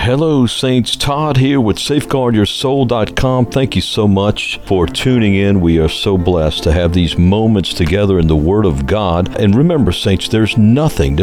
Hello, Saints. Todd here with SafeguardYourSoul.com. Thank you so much for tuning in. We are so blessed to have these moments together in the Word of God. And remember, Saints, there's nothing,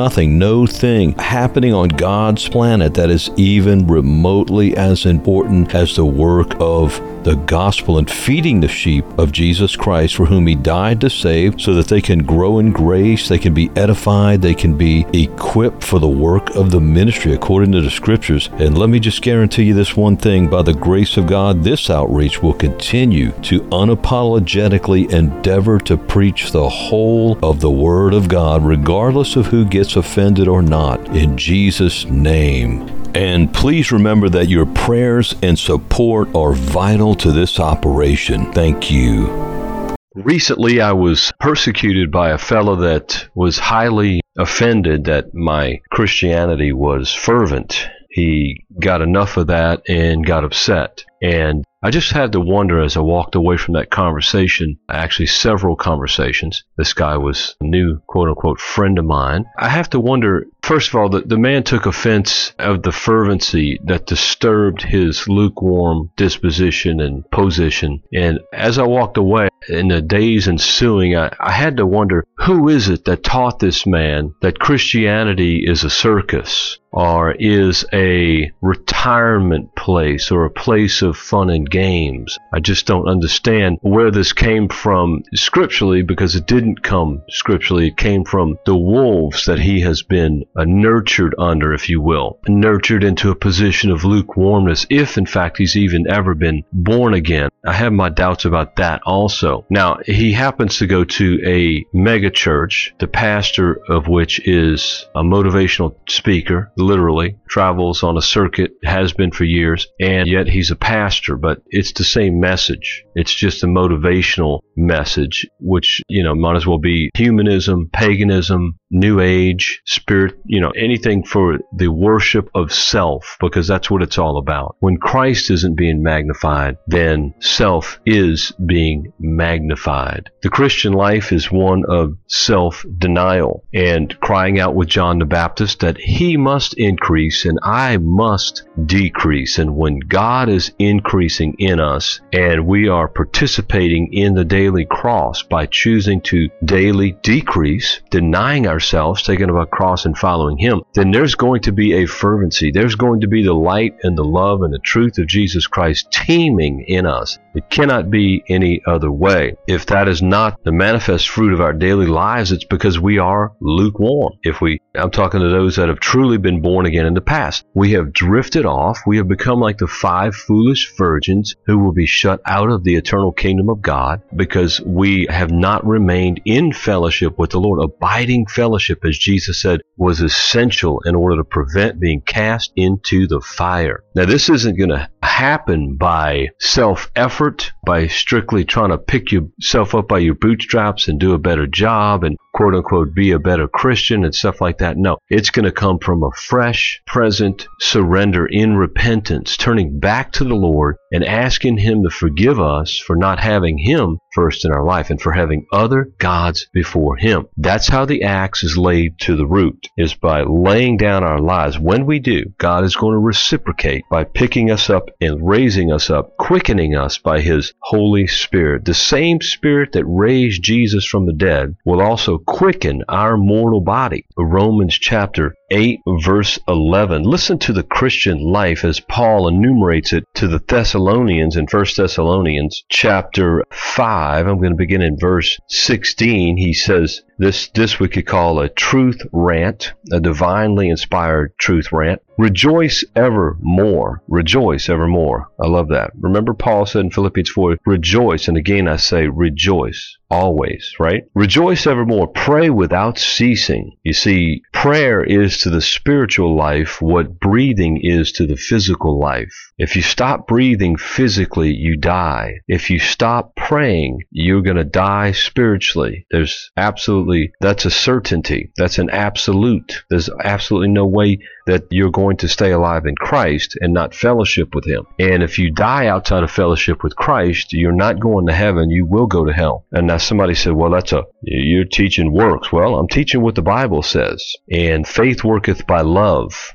no thing happening on God's planet that is even remotely as important as the work of the gospel and feeding the sheep of Jesus Christ, for whom He died to save, so that they can grow in grace, they can be edified, they can be equipped for the work of the ministry according to the Scriptures. And let me just guarantee you this one thing: by the grace of God, this outreach will continue to unapologetically endeavor to preach the whole of the Word of God, regardless of who gets offended or not, in Jesus' name. And please remember that your prayers and support are vital to this operation. Thank you. Recently, I was persecuted by a fellow that was highly offended that my Christianity was fervent. He got enough of that and got upset. And I just had to wonder as I walked away from that conversation, actually several conversations. This guy was a new quote-unquote friend of mine. I have to wonder, first of all, the man took offense of the fervency that disturbed his lukewarm disposition and position. And as I walked away, in the days ensuing, I had to wonder, who is it that taught this man that Christianity is a circus, or is a retirement place, or a place of fun and games? I just don't understand where this came from scripturally, because it didn't come scripturally. It came from the wolves that he has been nurtured under, if you will, nurtured into a position of lukewarmness, if in fact he's even ever been born again. I have my doubts about that also. Now, he happens to go to a mega church, the pastor of which is a motivational speaker, literally, travels on a circuit, has been for years, and yet he's a pastor, but it's the same message. It's just a motivational message, which, might as well be humanism, paganism, New Age, spirit, anything for the worship of self, because that's what it's all about. When Christ isn't being magnified, then self is being magnified. The Christian life is one of self-denial and crying out with John the Baptist that he must increase and I must decrease. And when God is increasing in us and we are participating in the daily cross by choosing to daily decrease, denying ourselves, taking up our cross and following Him, then there's going to be a fervency. There's going to be the light and the love and the truth of Jesus Christ teeming in us. It cannot be any other way. If that is not the manifest fruit of our daily lives, it's because we are lukewarm. I'm talking to those that have truly been born again in the past. We have drifted off. We have become like the 5 foolish virgins who will be shut out of the eternal kingdom of God because we have not remained in fellowship with the Lord. Abiding fellowship, as Jesus said, was essential in order to prevent being cast into the fire. Now, this isn't going to happen by self-effort, by strictly trying to pick yourself up by your bootstraps and do a better job and quote-unquote be a better Christian and stuff like that. No, it's going to come from a fresh, present surrender in repentance, turning back to the Lord and asking Him to forgive us for not having Him first in our life and for having other gods before Him. That's how the axe is laid to the root, is by laying down our lives. When we do, God is going to reciprocate by picking us up and raising us up, quickening us by His Holy Spirit. The same Spirit that raised Jesus from the dead will also quicken our mortal body. Romans chapter 8, verse 11. Listen to the Christian life as Paul enumerates it to the Thessalonians in 1 Thessalonians chapter 5. I'm going to begin in verse 16. He says, this we could call a truth rant, a divinely inspired truth rant. Rejoice evermore. Rejoice evermore. I love that. Remember Paul said in Philippians 4, rejoice. And again I say rejoice always, right? Rejoice evermore. Pray without ceasing. You see, prayer is to the spiritual life what breathing is to the physical life. If you stop breathing physically, you die. If you stop praying, you're going to die spiritually. That's a certainty. That's an absolute. There's absolutely no way that you're going to stay alive in Christ and not fellowship with Him. And if you die outside of fellowship with Christ, you're not going to heaven, you will go to hell. And now somebody said, well, you're teaching works. Well, I'm teaching what the Bible says. And faith worketh by love.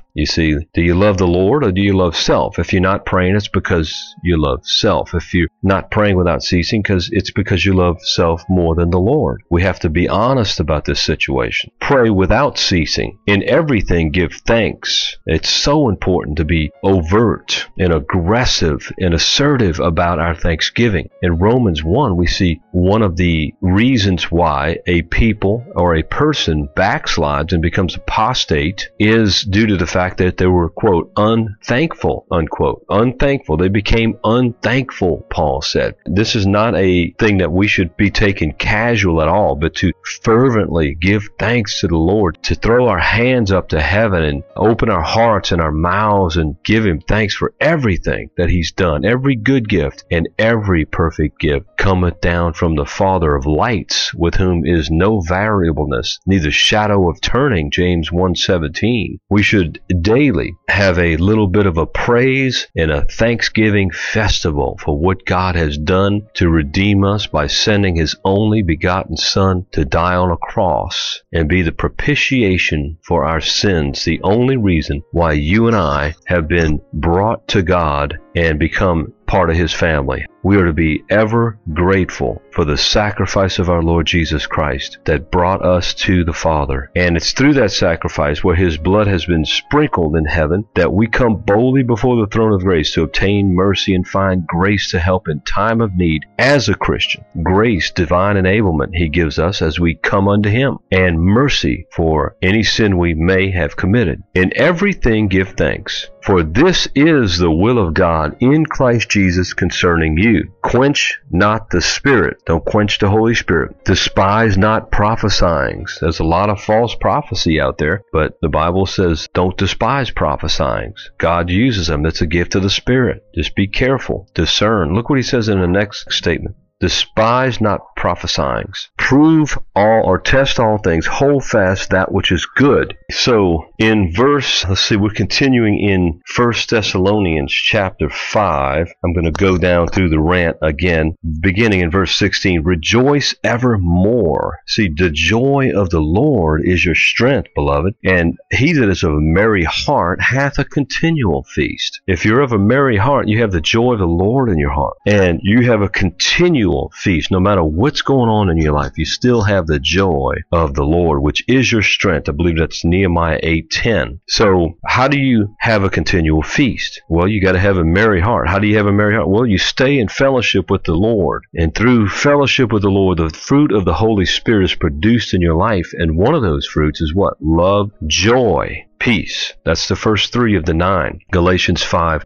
You see, do you love the Lord or do you love self? If you're not praying, it's because you love self. If you're not praying without ceasing, it's because you love self more than the Lord. We have to be honest about this situation. Pray without ceasing. In everything, give thanks. It's so important to be overt and aggressive and assertive about our thanksgiving. In Romans 1, we see one of the reasons why a people or a person backslides and becomes apostate is due to the fact that they were, quote, unthankful, unquote. Unthankful. They became unthankful, Paul said. This is not a thing that we should be taken casual at all, but to fervently give thanks to the Lord, to throw our hands up to heaven and open our hearts and our mouths and give Him thanks for everything that He's done. Every good gift and every perfect gift cometh down from the Father of lights, with whom is no variableness, neither shadow of turning, James 1:17. We should daily have a little bit of a praise and a thanksgiving festival for what God has done to redeem us by sending His only begotten Son to die on a cross and be the propitiation for our sins, the only reason why you and I have been brought to God and become part of His family. We are to be ever grateful for the sacrifice of our Lord Jesus Christ that brought us to the Father. And it's through that sacrifice, where His blood has been sprinkled in heaven, that we come boldly before the throne of grace to obtain mercy and find grace to help in time of need as a Christian. Grace, divine enablement He gives us as we come unto Him, and mercy for any sin we may have committed. In everything give thanks, for this is the will of God in Christ Jesus concerning you. Quench not the Spirit. Don't quench the Holy Spirit. Despise not prophesying. There's a lot of false prophecy out there, but the Bible says don't despise prophesying. God uses them. It's a gift of the Spirit. Just be careful. Discern. Look what He says in the next statement. Despise not prophesying. Prove all or test all things. Hold fast that which is good. So in we're continuing in 1 Thessalonians chapter 5. I'm going to go down through the rant again, beginning in verse 16. Rejoice evermore. See, the joy of the Lord is your strength, beloved. And he that is of a merry heart hath a continual feast. If you're of a merry heart, you have the joy of the Lord in your heart. And you have a continual feast. No matter what's going on in your life, you still have the joy of the Lord, which is your strength. I believe that's Nehemiah 8:10. So how do you have a continual feast? Well, you got to have a merry heart. How do you have a merry heart? Well, you stay in fellowship with the Lord. And through fellowship with the Lord, the fruit of the Holy Spirit is produced in your life. And one of those fruits is what? Love, joy, peace. That's the first 3 of the 9. Galatians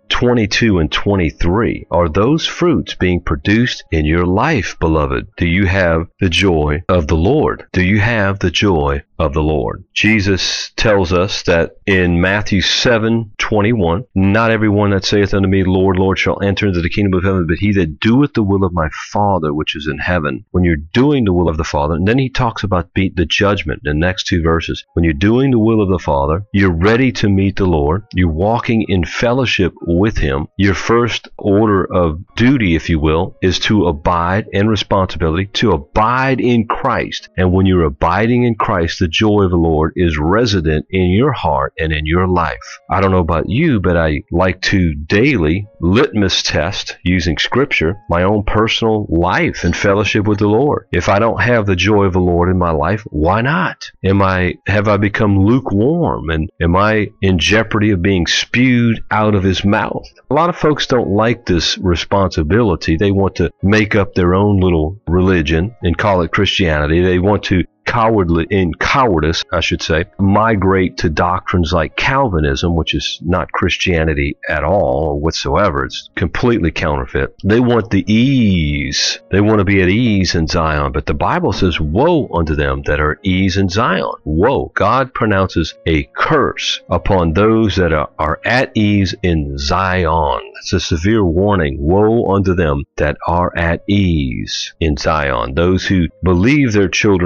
5:22 and 23. Are those fruits being produced in your life, beloved? Do you have the joy of the Lord? Do you have the joy of the Lord? Jesus tells us that in Matthew 7:21, not everyone that saith unto me, Lord, Lord, shall enter into the kingdom of heaven, but he that doeth the will of my Father which is in heaven. When you're doing the will of the Father, and then he talks about the judgment in the next 2 verses. When you're doing the will of the Father, you're ready to meet the Lord. You're walking in fellowship with Him. Your first order of duty, if you will, is to abide, and responsibility to abide in Christ. And when you're abiding in Christ, the joy of the Lord is resident in your heart and in your life. I don't know about you, but I like to daily litmus test, using Scripture, my own personal life and fellowship with the Lord. If I don't have the joy of the Lord in my life, why not? Have I become lukewarm? And am I in jeopardy of being spewed out of His mouth? A lot of folks don't like this responsibility. They want to make up their own little religion and call it Christianity. They want to cowardice, migrate to doctrines like Calvinism, which is not Christianity at all or whatsoever. It's completely counterfeit. They want the ease. They want to be at ease in Zion. But the Bible says, woe unto them that are at ease in Zion. Woe. God pronounces a curse upon those that are at ease in Zion. It's a severe warning. Woe unto them that are at ease in Zion. Those who believe they're children of God,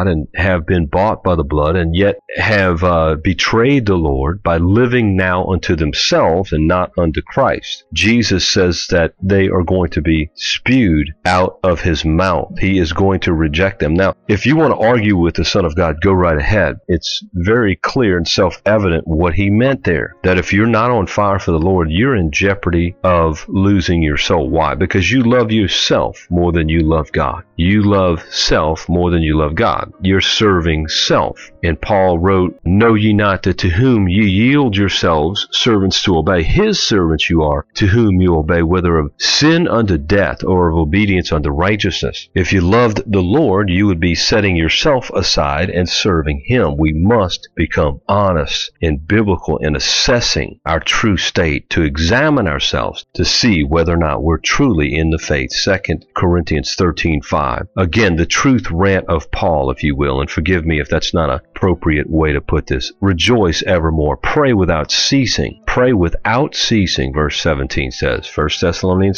God and have been bought by the blood, and yet have betrayed the Lord by living now unto themselves and not unto Christ. Jesus says that they are going to be spewed out of his mouth. He is going to reject them. Now, if you want to argue with the Son of God, go right ahead. It's very clear and self-evident what he meant there, that if you're not on fire for the Lord, you're in jeopardy of losing your soul. Why? Because you love yourself more than you love God. You love self more than you love God. You're serving self. And Paul wrote, "Know ye not that to whom ye yield yourselves servants to obey, his servants you are, to whom you obey, whether of sin unto death or of obedience unto righteousness." If you loved the Lord, you would be setting yourself aside and serving him. We must become honest and biblical in assessing our true state, to examine ourselves to see whether or not we're truly in the faith. 2 Corinthians 13:5. Again, the truth rant of Paul, if you will, and forgive me if that's not an appropriate way to put this. Rejoice evermore. Pray without ceasing. Pray without ceasing, verse 17 says. 1 Thessalonians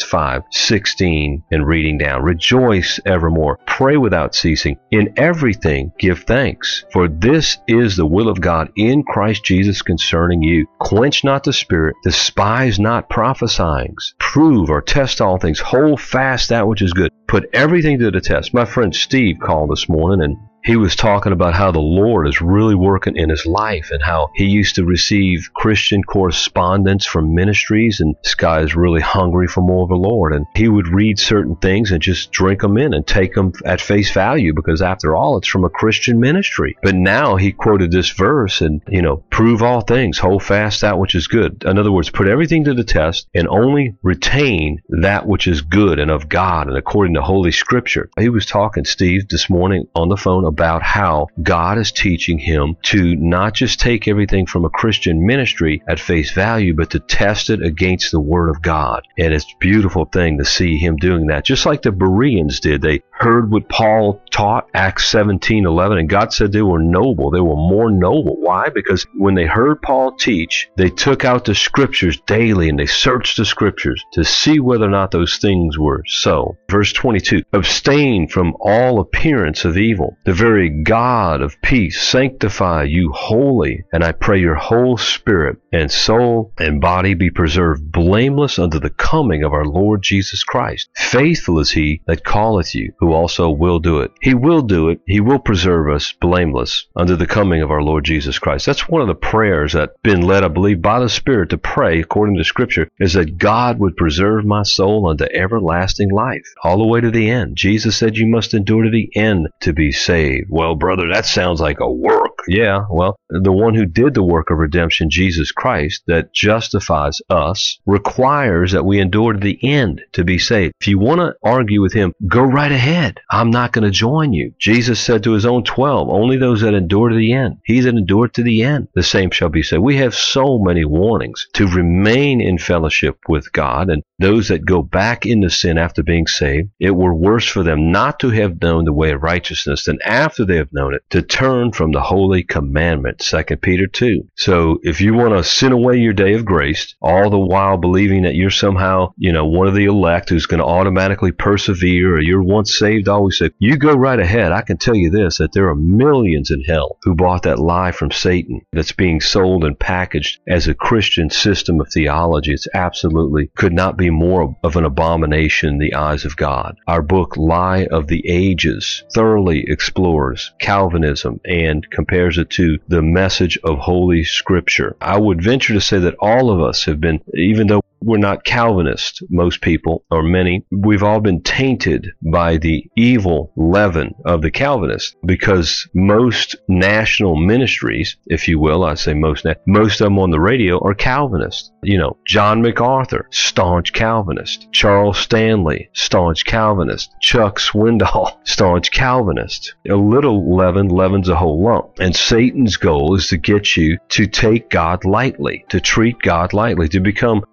5:16, and reading down. Rejoice evermore. Pray without ceasing. In everything give thanks, for this is the will of God in Christ Jesus concerning you. Quench not the spirit, despise not prophesying. Prove or test all things. Hold fast that which is good. Put everything to the test. My friend Steve called this morning, and he was talking about how the Lord is really working in his life, and how he used to receive Christian correspondence from ministries, and this guy is really hungry for more of the Lord, and he would read certain things and just drink them in and take them at face value, because after all, it's from a Christian ministry. But now he quoted this verse and, prove all things, hold fast that which is good. In other words, put everything to the test and only retain that which is good and of God and according to Holy Scripture. He was talking, Steve, this morning on the phone about how God is teaching him to not just take everything from a Christian ministry at face value, but to test it against the Word of God. And it's a beautiful thing to see him doing that, just like the Bereans did. They heard what Paul taught, Acts 17:11, and God said they were noble. They were more noble. Why? Because when they heard Paul teach, they took out the Scriptures daily and they searched the Scriptures to see whether or not those things were so. Verse 22, abstain from all appearance of evil. The very God of peace sanctify you wholly, and I pray your whole spirit and soul and body be preserved blameless unto the coming of our Lord Jesus Christ. Faithful is he that calleth you, who also will do it. He will do it. He will preserve us blameless unto the coming of our Lord Jesus Christ. That's one of the prayers that's been led, I believe, by the Spirit to pray, according to Scripture, is that God would preserve my soul unto everlasting life, all the way to the end. Jesus said you must endure to the end to be saved. Well, brother, that sounds like a work. Yeah, well, the one who did the work of redemption, Jesus Christ, that justifies us, requires that we endure to the end to be saved. If you want to argue with him, go right ahead. I'm not going to join you. Jesus said to his own 12, only those that endure to the end. He that endured to the end, the same shall be saved. We have so many warnings to remain in fellowship with God, and those that go back into sin after being saved, it were worse for them not to have known the way of righteousness than after they have known it, to turn from the holy commandment. 2 Peter 2. So if you want to sin away your day of grace, all the while believing that you're somehow, one of the elect who's going to automatically persevere, or you're once saved, always saved, you go right ahead. I can tell you this, that there are millions in hell who bought that lie from Satan that's being sold and packaged as a Christian system of theology. It's absolutely could not be more of an abomination in the eyes of God. Our book, Lie of the Ages, thoroughly explores Calvinism and compares it to the message of Holy Scripture. I would venture to say that all of us have been, even though we're not Calvinists, most people, or many, we've all been tainted by the evil leaven of the Calvinists, because most national ministries, if you will, I say most of them on the radio are Calvinists. John MacArthur, staunch Calvinist. Charles Stanley, staunch Calvinist. Chuck Swindoll, staunch Calvinist. A little leaven leavens a whole lump. And Satan's goal is to get you to take God lightly, to treat God lightly, to become lukewarm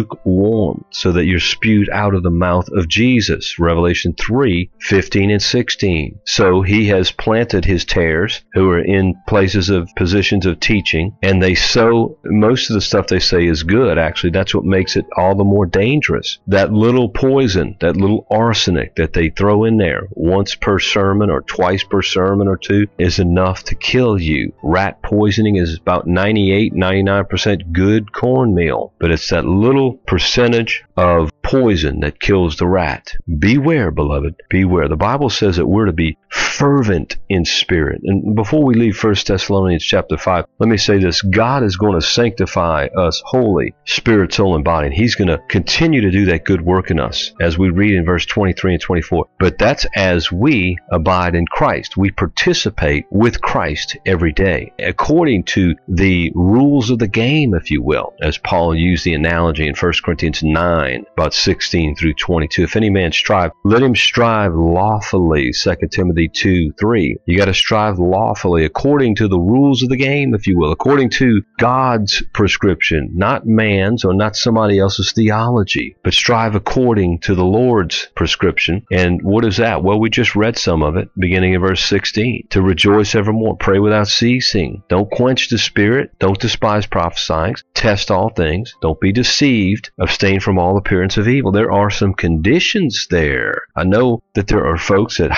lukewarm, so that you're spewed out of the mouth of Jesus. Revelation 3:15 and 16. So he has planted his tares who are in places of positions of teaching, and they sow most of the stuff they say is good. Actually, that's what makes it all the more dangerous. That little poison, that little arsenic that they throw in there once per sermon or twice per sermon or two is enough to kill you. Rat poisoning is about 98-99% good cornmeal, but it's that little percentage of poison that kills the rat. Beware, beloved, beware. The Bible says that we're to be fervent in spirit. And before we leave 1 Thessalonians chapter 5, let me say this. God is going to sanctify us wholly, spirit, soul, and body. And he's going to continue to do that good work in us, as we read in verse 23 and 24. But that's as we abide in Christ. We participate with Christ every day, according to the rules of the game, if you will, as Paul used the analogy in 1 Corinthians 9, about 16 through 22. If any man strive, let him strive lawfully, 2 Timothy 2:3. You got to strive lawfully according to the rules of the game, if you will, according to God's prescription, not man's or not somebody else's theology, but strive according to the Lord's prescription. And what is that? Well, we just read some of it, beginning in verse 16. To rejoice evermore, pray without ceasing. Don't quench the spirit. Don't despise prophesying. Test all things. Don't be deceived. Abstain from all appearance of evil. There are some conditions there. I know that there are folks that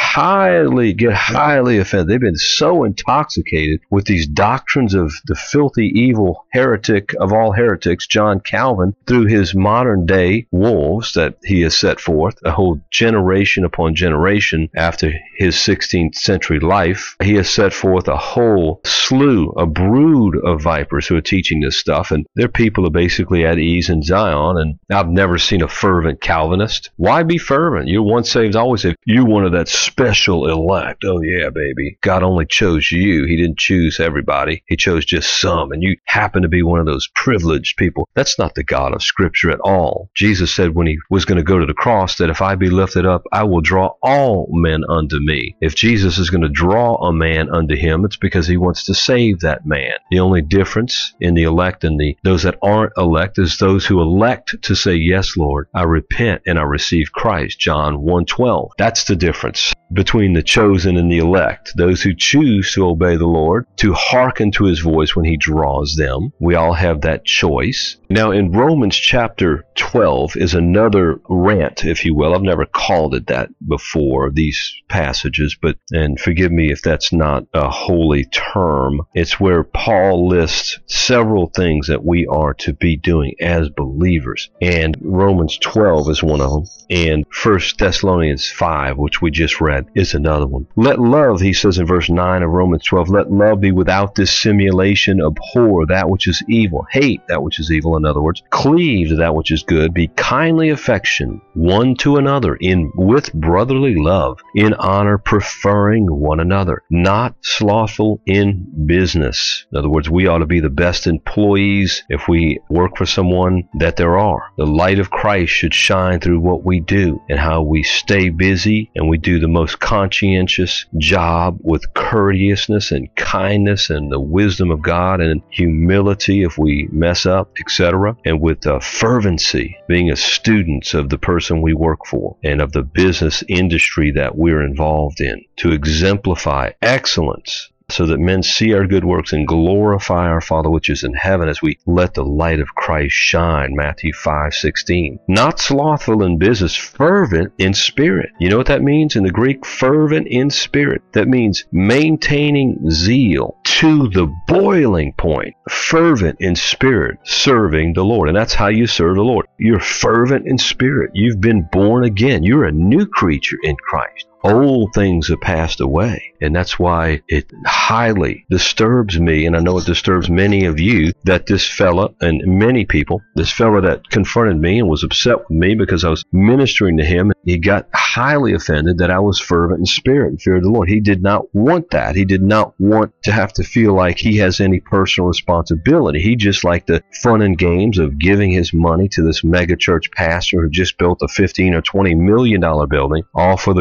get highly offended. They've been so intoxicated with these doctrines of the filthy, evil heretic of all heretics, John Calvin, through his modern day wolves that he has set forth, a whole generation upon generation after his 16th century life. He has set forth a whole slew, a brood of vipers who are teaching this stuff, and their people are basically at ease in Zion. And I've never seen a fervent Calvinist. Why be fervent? You're once saved, always saved. You're one of that special elect. Oh yeah, baby. God only chose you. He didn't choose everybody. He chose just some, and you happen to be one of those privileged people. That's not the God of Scripture at all. Jesus said when he was going to go to the cross that if I be lifted up, I will draw all men unto me. If Jesus is going to draw a man unto him, it's because he wants to save that man. The only difference in the elect and those that aren't elect is those who elect to say, yes, Lord, I repent and I receive Christ. John 1:12. That's the difference between the chosen and the elect. Those who choose to obey the Lord, to hearken to his voice when he draws them. We all have that choice. Now in Romans chapter 12 is another rant, if you will. I've never called it that before, these passages, and forgive me if that's not a holy term. It's where Paul lists several things that we are to be doing as believers. And Romans 12 is one of them. And 1 Thessalonians 5, which we just read, is another one. Let love, he says in verse 9 of Romans 12, let love be without dissimulation. Abhor that which is evil. Hate that which is evil, in other words. Cleave to that which is good. Be kindly affectioned one to another with brotherly love, in honor preferring one another. Not slothful in business. In other words, we ought to be the best employees if we work for someone that there are. The light of Christ should shine through what we do and how we stay busy, and we do the most conscientious job with courteousness and kindness and the wisdom of God and humility if we mess up, etc. And with fervency, being a student of the person we work for and of the business industry that we're involved in, to exemplify excellence, so that men see our good works and glorify our Father which is in heaven as we let the light of Christ shine. Matthew 5:16. Not slothful in business, fervent in spirit. You know what that means in the Greek? Fervent in spirit. That means maintaining zeal to the boiling point. Fervent in spirit, serving the Lord. And that's how you serve the Lord. You're fervent in spirit. You've been born again. You're a new creature in Christ. Old things have passed away. And that's why it highly disturbs me, and I know it disturbs many of you, that this fella and many people, this fella that confronted me and was upset with me because I was ministering to him, he got highly offended that I was fervent in spirit and feared the Lord. He did not want that. He did not want to have to feel like he has any personal responsibility. He just liked the fun and games of giving his money to this mega church pastor who just built a $15 or $20 million building, all for the glory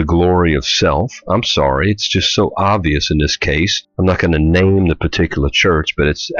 glory of self. I'm sorry, it's just so obvious in this case. I'm not going to name the particular church, but it's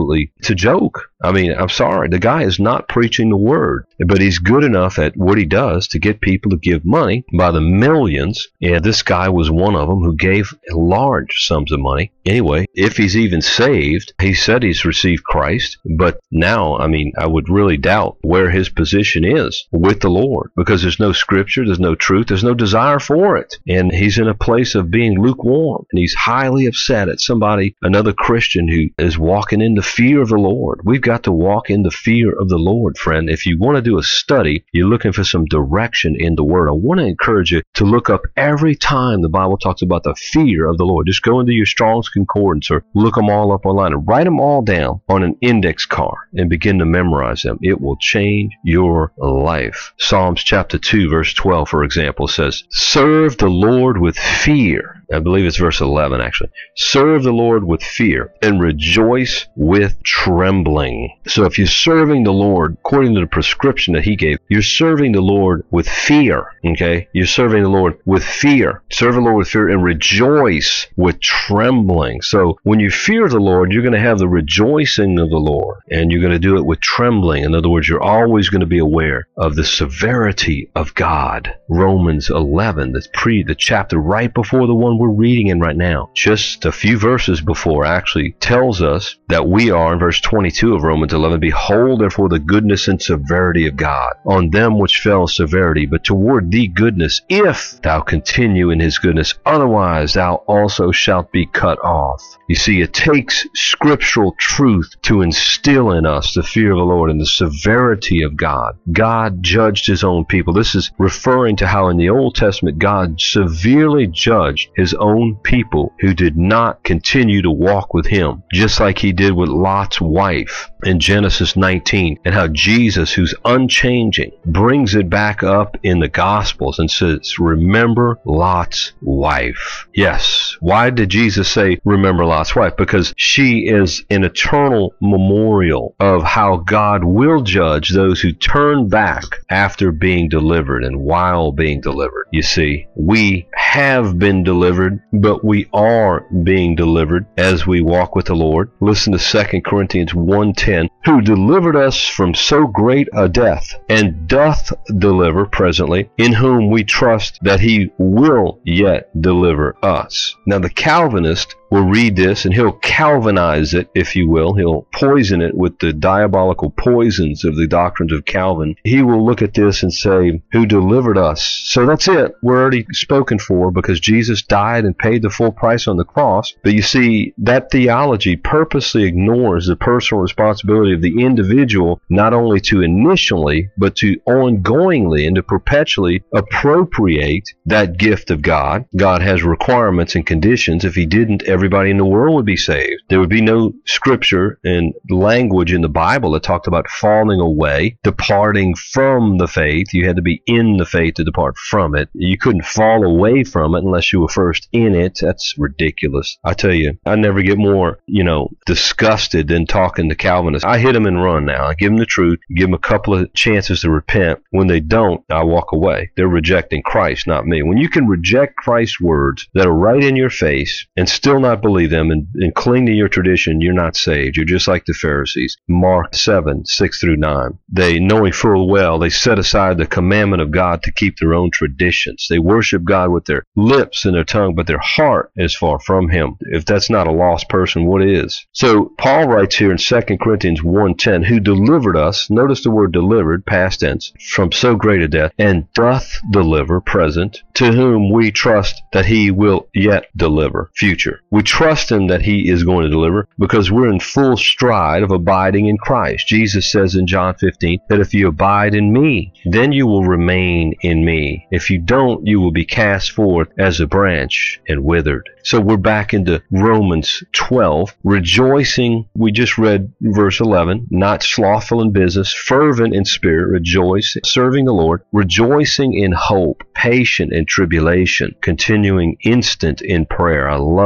a joke. I mean, I'm sorry, the guy is not preaching the word, but he's good enough at what he does to get people to give money by the millions, and this guy was one of them who gave large sums of money. Anyway, if he's even saved, he said he's received Christ, but now, I mean, I would really doubt where his position is with the Lord, because there's no scripture, there's no truth, there's no desire for it, and he's in a place of being lukewarm, and he's highly upset at another Christian who is walking in the fear of the Lord. We've got to walk in the fear of the Lord, friend. If you want to do a study, you're looking for some direction in the Word, I want to encourage you to look up every time the Bible talks about the fear of the Lord. Just go into your Strong's Concordance or look them all up online and write them all down on an index card and begin to memorize them. It will change your life. Psalms chapter 2, verse 12, for example, says, "Serve the Lord with fear." I believe it's verse 11, actually. "Serve the Lord with fear and rejoice with trembling." So if you're serving the Lord according to the prescription that he gave, you're serving the Lord with fear, okay? You're serving the Lord with fear. Serve the Lord with fear and rejoice with trembling. So when you fear the Lord, you're going to have the rejoicing of the Lord, and you're going to do it with trembling. In other words, you're always going to be aware of the severity of God. Romans 11, the chapter right before the one we're reading in right now, just a few verses before, actually tells us that we are, in verse 22 of Romans 11, "Behold, therefore, the goodness and severity of God on them which fell severity, but toward thee goodness, if thou continue in his goodness, otherwise thou also shalt be cut off." You see, it takes scriptural truth to instill in us the fear of the Lord and the severity of God. God judged his own people. This is referring to how in the Old Testament God severely judged his own people who did not continue to walk with him, just like he did with Lot's wife in Genesis 19, and how Jesus, who's unchanging, brings it back up in the Gospels and says, "Remember Lot's wife." Yes. Why did Jesus say, "Remember Lot's wife"? Because she is an eternal memorial of how God will judge those who turn back after being delivered and while being delivered. You see, we have been delivered, but we are being delivered as we walk with the Lord. Listen to 2 Corinthians 1:10, "Who delivered us from so great a death, and doth deliver presently, in whom we trust that he will yet deliver us." Now the Calvinist will read this and he'll Calvinize it, if you will. He'll poison it with the diabolical poisons of the doctrines of Calvin. He will look at this and say, "Who delivered us?" So that's it. We're already spoken for because Jesus died and paid the full price on the cross. But you see, that theology purposely ignores the personal responsibility of the individual, not only to initially, but to ongoingly and to perpetually appropriate that gift of God. God has requirements and conditions. If he didn't, everybody in the world would be saved. There would be no scripture and language in the Bible that talked about falling away, departing from the faith. You had to be in the faith to depart from it. You couldn't fall away from it unless you were first in it. That's ridiculous. I tell you, I never get more, disgusted than talking to Calvinists. I hit them and run now. I give them the truth, give them a couple of chances to repent. When they don't, I walk away. They're rejecting Christ, not me. When you can reject Christ's words that are right in your face and still not believe them and cling to your tradition, you're not saved. You're just like the Pharisees. Mark 7:6-9. They, knowing full well, they set aside the commandment of God to keep their own traditions. They worship God with their lips and their tongue, but their heart is far from him. If that's not a lost person, what is? So Paul writes here in 2 Corinthians 1:10, "Who delivered us," notice the word delivered, past tense, "from so great a death, and doth deliver," present, "to whom we trust that he will yet deliver," future. We trust him that he is going to deliver because we're in full stride of abiding in Christ. Jesus says in John 15 that if you abide in me, then you will remain in me. If you don't, you will be cast forth as a branch and withered. So we're back into Romans 12, rejoicing. We just read verse 11, not slothful in business, fervent in spirit, rejoice, serving the Lord, rejoicing in hope, patient in tribulation, continuing instant in prayer. I love that.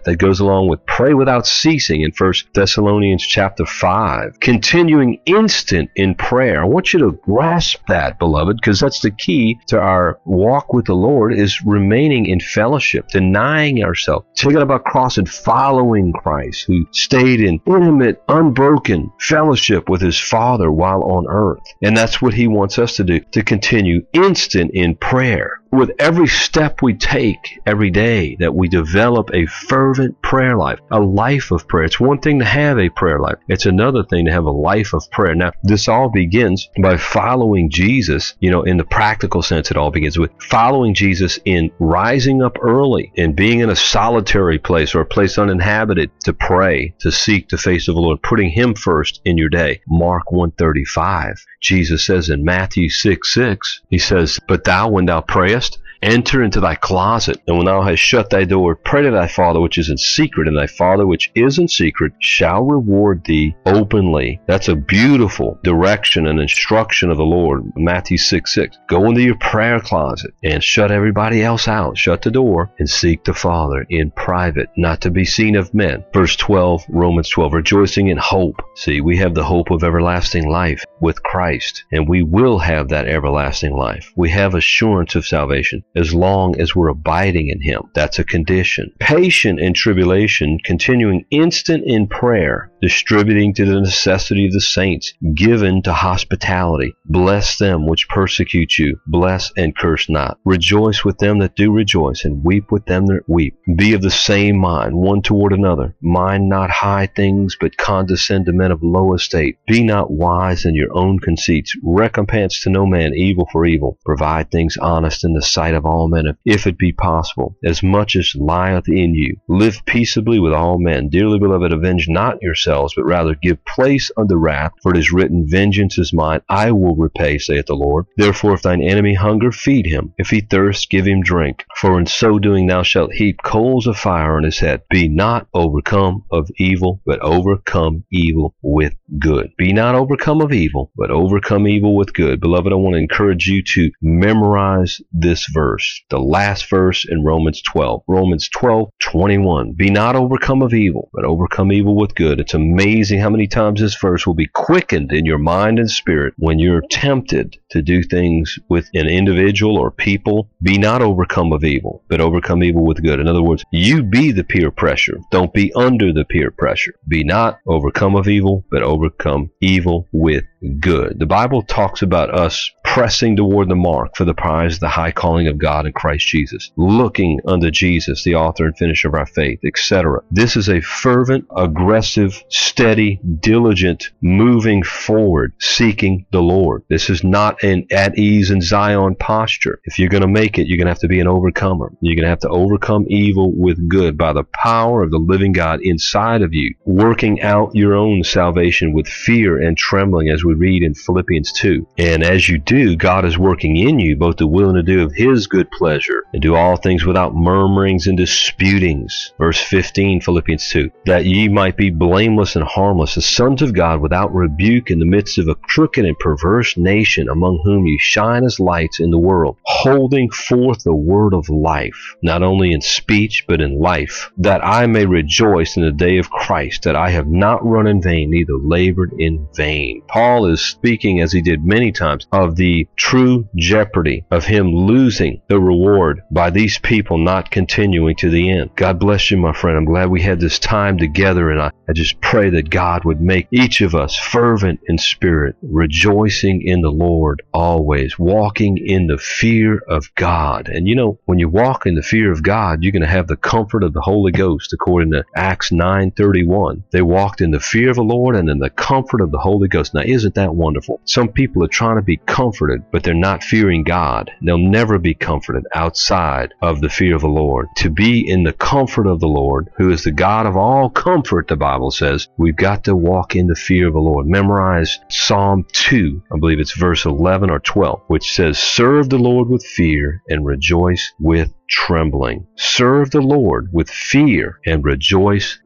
that goes along with pray without ceasing in 1 Thessalonians chapter 5. Continuing instant in prayer. I want you to grasp that, beloved, because that's the key to our walk with the Lord, is remaining in fellowship, denying ourselves, taking up our cross and following Christ, who stayed in intimate, unbroken fellowship with his Father while on earth. And that's what he wants us to do, to continue instant in prayer. With every step we take every day, that we develop a fervent prayer life, a life of prayer. It's one thing to have a prayer life. It's another thing to have a life of prayer. Now, this all begins by following Jesus, in the practical sense. It all begins with following Jesus in rising up early and being in a solitary place or a place uninhabited to pray, to seek the face of the Lord, putting him first in your day. Mark 1:35. Jesus says in Matthew 6:6, he says, "But thou, when thou prayest, enter into thy closet, and when thou hast shut thy door, pray to thy Father which is in secret, and thy Father which is in secret shall reward thee openly." That's a beautiful direction and instruction of the Lord. Matthew 6:6. Go into your prayer closet and shut everybody else out. Shut the door and seek the Father in private, not to be seen of men. Verse 12, Romans 12, rejoicing in hope. See, we have the hope of everlasting life with Christ, and we will have that everlasting life. We have assurance of salvation as long as we're abiding in him. That's a condition. Patient in tribulation, continuing instant in prayer, distributing to the necessity of the saints, given to hospitality. Bless them which persecute you. Bless and curse not. Rejoice with them that do rejoice, and weep with them that weep. Be of the same mind one toward another. Mind not high things, but condescend to men of low estate. Be not wise in your own conceits. Recompense to no man evil for evil. Provide things honest in the sight of all men, if it be possible, as much as lieth in you. Live peaceably with all men. Dearly beloved, avenge not yourselves, but rather give place unto wrath, for it is written, Vengeance is mine, I will repay, saith the Lord. Therefore, if thine enemy hunger, feed him. If he thirst, give him drink. For in so doing thou shalt heap coals of fire on his head. Be not overcome of evil, but overcome evil with good. Be not overcome of evil, but overcome evil with good. Beloved, I want to encourage you to memorize this verse, the last verse in Romans 12. Romans 12:21. Be not overcome of evil, but overcome evil with good. It's amazing how many times this verse will be quickened in your mind and spirit when you're tempted to do things with an individual or people. Be not overcome of evil, but overcome evil with good. In other words, you be the peer pressure. Don't be under the peer pressure. Be not overcome of evil, but overcome evil with good. The Bible talks about us pressing toward the mark for the prize of the high calling of God in Christ Jesus, looking unto Jesus, the author and finisher of our faith, etc. This is a fervent, aggressive, steady, diligent, moving forward, seeking the Lord. This is not an at ease in Zion posture. If you're going to make it, you're going to have to be an overcomer. You're going to have to overcome evil with good by the power of the living God inside of you, working out your own salvation with fear and trembling, as we read in Philippians 2. And as you do, God is working in you both the will and to do of his good pleasure, and do all things without murmurings and disputings. Verse 15, Philippians 2, that ye might be blameless and harmless, the sons of God without rebuke, in the midst of a crooked and perverse nation, among whom ye shine as lights in the world, holding forth the word of life, not only in speech but in life, that I may rejoice in the day of Christ, that I have not run in vain, neither labored in vain. Paul is speaking, as he did many times, of the true jeopardy of him losing the reward by these people not continuing to the end. God bless you, my friend. I'm glad we had this time together, and I just pray that God would make each of us fervent in spirit, rejoicing in the Lord always, walking in the fear of God. And when you walk in the fear of God, you're going to have the comfort of the Holy Ghost, according to Acts 9:31. They walked in the fear of the Lord and in the comfort of the Holy Ghost. Now, isn't that wonderful? Some people are trying to be comforted, but they're not fearing God. They'll never be comforted outside of the fear of the Lord. To be in the comfort of the Lord, who is the God of all comfort, the Bible says, we've got to walk in the fear of the Lord. Memorize Psalm 2, I believe it's verse 11 or 12, which says, serve the Lord with fear and rejoice with trembling. Serve the Lord with fear and rejoice with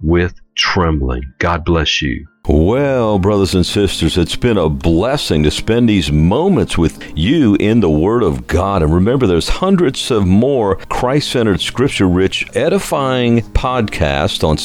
trembling. God bless you. Well, brothers and sisters, it's been a blessing to spend these moments with you in the Word of God. And remember, there's hundreds of more Christ-centered, scripture-rich, edifying podcasts on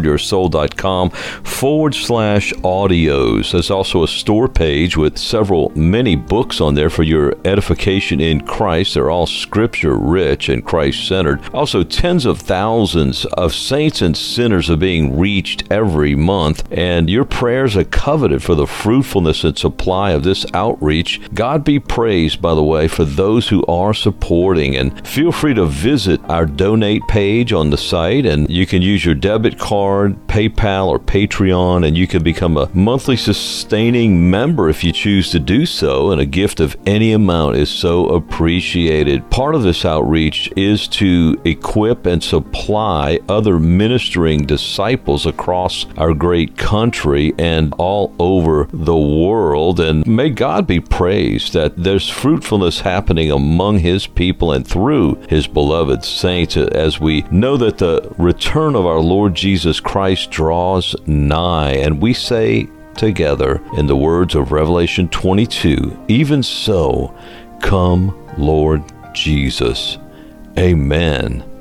safeguardyoursoul.com/audios. There's also a store page with many books on there for your edification in Christ. They're all scripture-rich and Christ-centered. Also, tens of thousands of saints and sinners are being reached every month, and your prayers are coveted for the fruitfulness and supply of this outreach. God be praised, by the way, for those who are supporting. And feel free to visit our donate page on the site, and you can use your debit card, PayPal, or Patreon, and you can become a monthly sustaining member if you choose to do so, and a gift of any amount is so appreciated. Part of this outreach is to equip and supply other ministering disciples across our great country and all over the world. And may God be praised that there's fruitfulness happening among His people and through His beloved saints, as we know that the return of our Lord Jesus Christ draws nigh. And we say together in the words of Revelation 22, "Even so, come, Lord Jesus." Amen.